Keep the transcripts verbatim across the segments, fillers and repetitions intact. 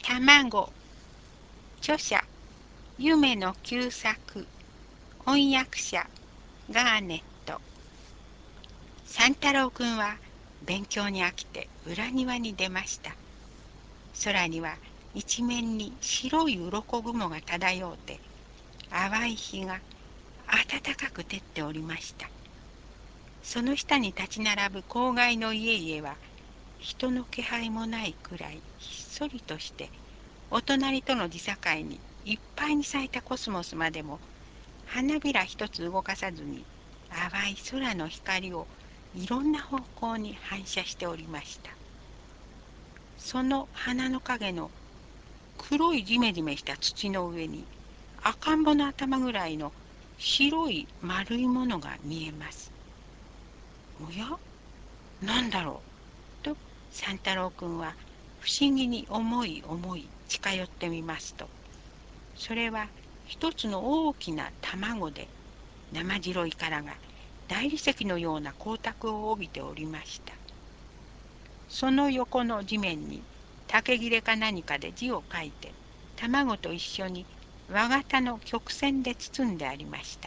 卵。著者、夢の旧作。翻訳者、ガーネット。三太郎くんは勉強に飽きて裏庭に出ました。空には一面に白い鱗雲が漂うて、淡い日が暖かく照っておりました。その下に立ち並ぶ郊外の家々は、人の気配もないくらいひっそりとして、お隣との地境にいっぱいに咲いたコスモスまでも花びら一つ動かさずに淡い空の光をいろんな方向に反射しておりました。その花の影の黒いジメジメした土の上に赤ん坊の頭ぐらいの白い丸いものが見えます。おや、なんだろうと三太郎くんは不思議に思い思い近寄ってみますと、それは一つの大きな卵で、生白い殻が大理石のような光沢を帯びておりました。その横の地面に竹切れか何かで字を書いて、卵と一緒に和型の曲線で包んでありました。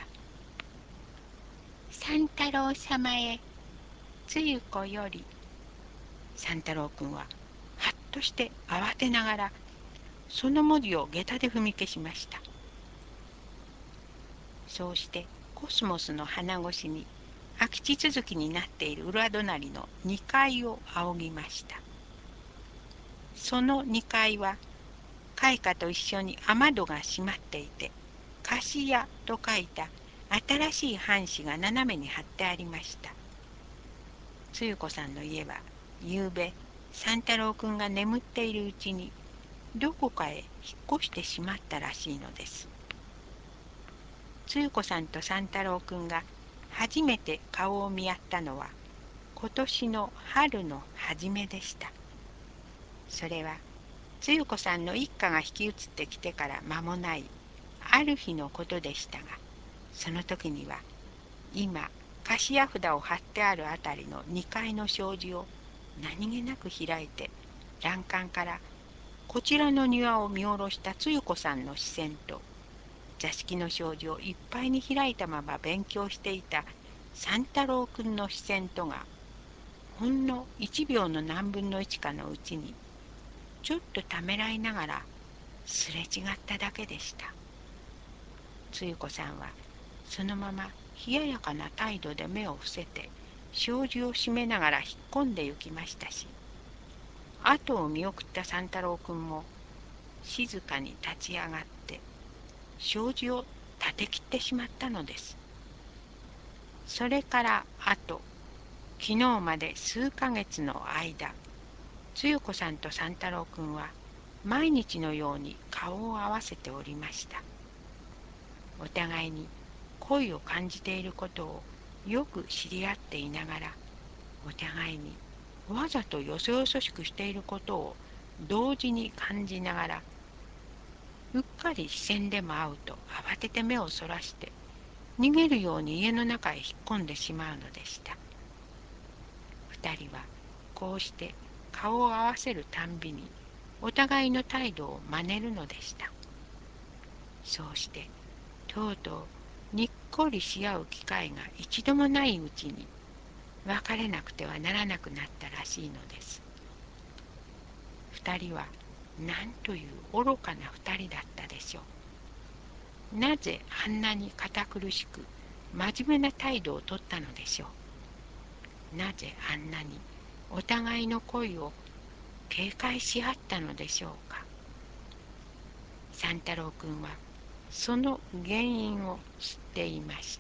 三太郎様へ、つゆ子より。三太郎くんははっとして慌てながらその文字を下駄で踏み消しました。そうしてコスモスの花越しに空き地続きになっている裏隣のにかいを仰ぎました。そのにかいは開花と一緒に雨戸が閉まっていて、菓子屋と書いた新しい半紙が斜めに貼ってありました。つゆ子さんの家はゆうべ三太郎くんが眠っているうちにどこかへ引っ越してしまったらしいのです。つゆ子さんと三太郎くんが初めて顔を見合ったのは今年の春の初めでした。それはつゆ子さんの一家が引き移ってきてから間もないある日のことでしたが、その時には今菓子屋札を貼ってあるあたりのにかいの障子を何気なく開いて、欄干からこちらの庭を見下ろしたつゆ子さんの視線と、座敷の障子をいっぱいに開いたまま勉強していた三太郎くんの視線とが、ほんの一秒の何分の一かのうちに、ちょっとためらいながらすれ違っただけでした。つゆ子さんはそのまま冷ややかな態度で目を伏せて障子を閉めながら引っ込んで行きましたし、後を見送った三太郎くんも静かに立ち上がって障子を立て切ってしまったのです。それからあと昨日まで数ヶ月の間、つゆ子さんと三太郎くんは毎日のように顔を合わせておりました。お互いに恋を感じていることをよく知り合っていながら、お互いにわざとよそよそしくしていることを同時に感じながら、うっかり視線でも合うと慌てて目をそらして逃げるように家の中へ引っ込んでしまうのでした。二人はこうして顔を合わせるたんびにお互いの態度を真似るのでした。そうしてとうとうにっこりし合う機会が一度もないうちに別れなくてはならなくなったらしいのです。二人はなんという愚かな二人だったでしょう。なぜあんなに堅苦しく真面目な態度をとったのでしょう。なぜあんなにお互いの恋を警戒し合ったのでしょうか。三太郎くんはその原因を知っていました。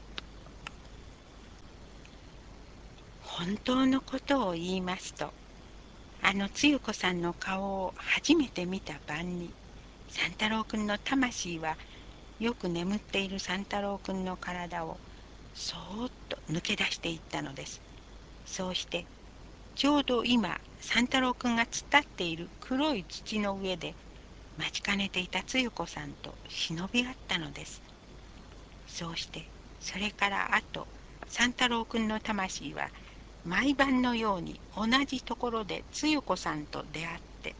本当のことを言いますと、あのつゆ子さんの顔を初めて見た晩に、三太郎くんの魂はよく眠っている三太郎くんの体をそーっと抜け出していったのです。そうしてちょうど今三太郎くんが突っ立っている黒い土の上で待ちかねていたつゆ子さんと忍び合ったのです。そうしてそれからあと三太郎くんの魂は毎晩のように同じところでつゆ子さんと出会って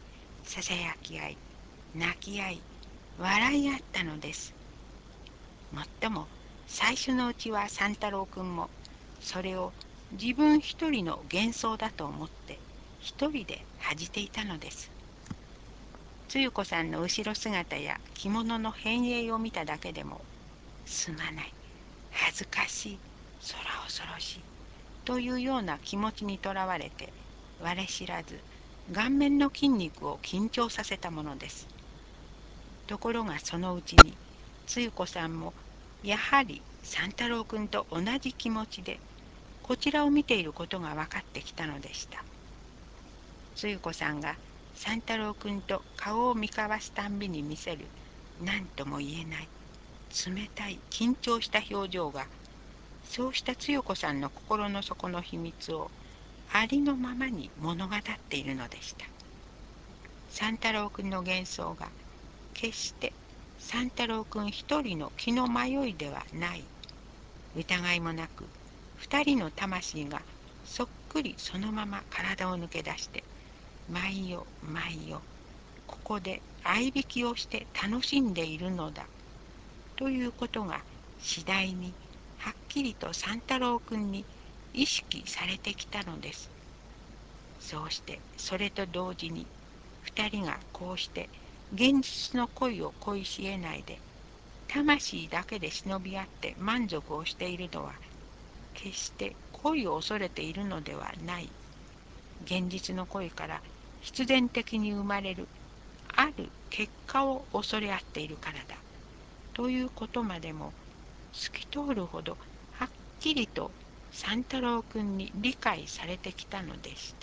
ささやき合い、泣き合い、笑い合ったのです。もっとも最初のうちは三太郎くんもそれを自分一人の幻想だと思って一人で恥じていたのです。つゆ子さんの後ろ姿や着物の変影を見ただけでも、すまない、恥ずかしい、そら恐ろしいというような気持ちにとらわれて、我知らず顔面の筋肉を緊張させたものです。ところがそのうちに、つゆ子さんもやはり三太郎くんと同じ気持ちでこちらを見ていることが分かってきたのでした。つゆ子さんが三太郎くんと顔を見交わすたんびに見せる何とも言えない冷たい緊張した表情が、そうしたつゆ子さんの心の底の秘密をありのままに物語っているのでした。三太郎くんの幻想が決して三太郎くん一人の気の迷いではない。疑いもなく二人の魂がそっくりそのまま体を抜け出して、毎夜毎夜ここで合いびきをして楽しんでいるのだということが次第にはっきりと三太郎くんに意識されてきたのです。そうしてそれと同時に二人がこうして現実の恋を恋しえないで魂だけで忍び合って満足をしているのは、決して恋を恐れているのではない、現実の恋から必然的に生まれるある結果を恐れ合っているからだということまでも透き通るほどはっきりと三太郎くんに理解されてきたのでした。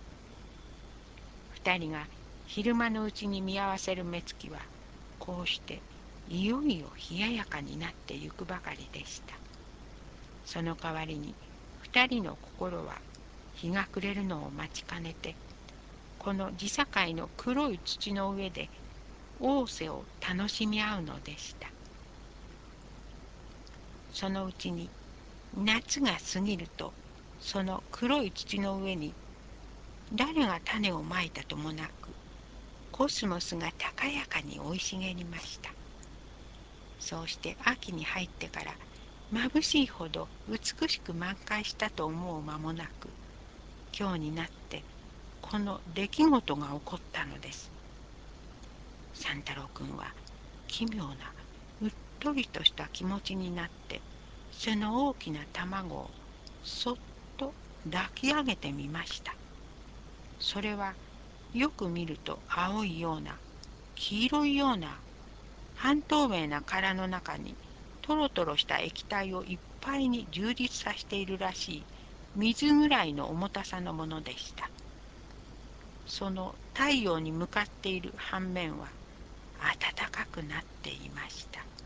二人が昼間のうちに見合わせる目つきは、こうしていよいよ冷ややかになってゆくばかりでした。その代わりに二人の心は日が暮れるのを待ちかねて、この地境の黒い土の上で仰せを楽しみ合うのでした。そのうちに夏が過ぎると、その黒い土の上に誰が種をまいたともなくコスモスが高やかに生い茂りました。そうして秋に入ってから眩しいほど美しく満開したと思う間もなく、今日になってこの出来事が起こったのです。三太郎くんは奇妙なうっとりとした気持ちになって、その大きな卵をそっと抱き上げてみました。それはよく見ると青いような黄色いような半透明な殻の中にトロトロした液体をいっぱいに充実させているらしい水ぐらいの重たさのものでした。その太陽に向かっている半面は暖かくなっていました。